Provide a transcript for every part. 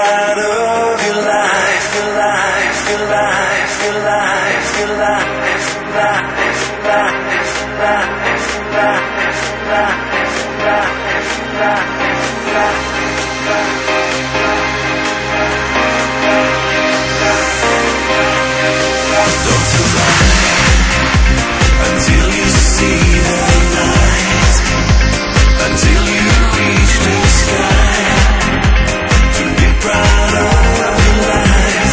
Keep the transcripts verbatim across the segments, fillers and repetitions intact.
proud of your life, your life, your life, your life, your life, life, life, life, life, life, life, life, life. Don't survive until you see the light, until you reach the sky, to be proud of your life.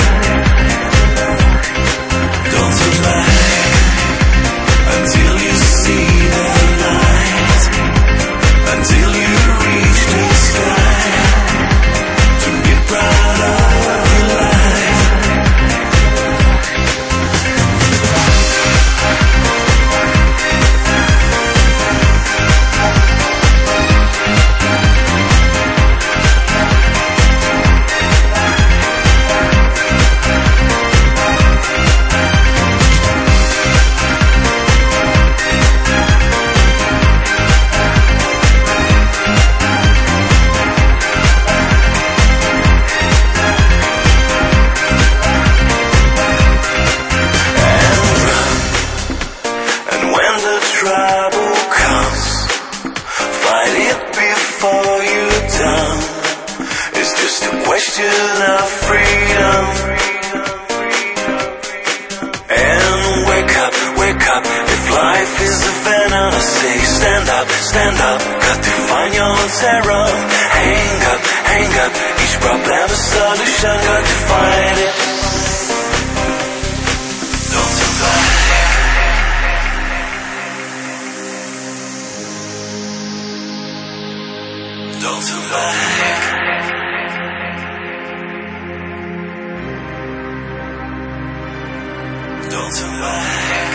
Don't survive until you see the light, until you reach the sky, to be proud of your life. Trouble comes, fight it before you're done. It's just a question of freedom. And wake up, wake up. If life is a fantasy, stand up, stand up. Got to find your own terror. Hang up, hang up. Each problem a solution, got to find it. Don't survive. Don't survive. Don't survive.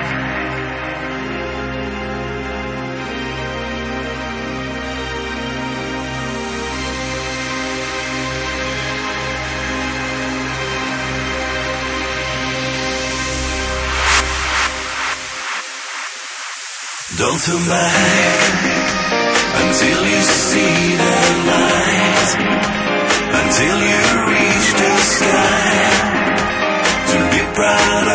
Don't survive until you see the light, until you reach the sky, to be proud of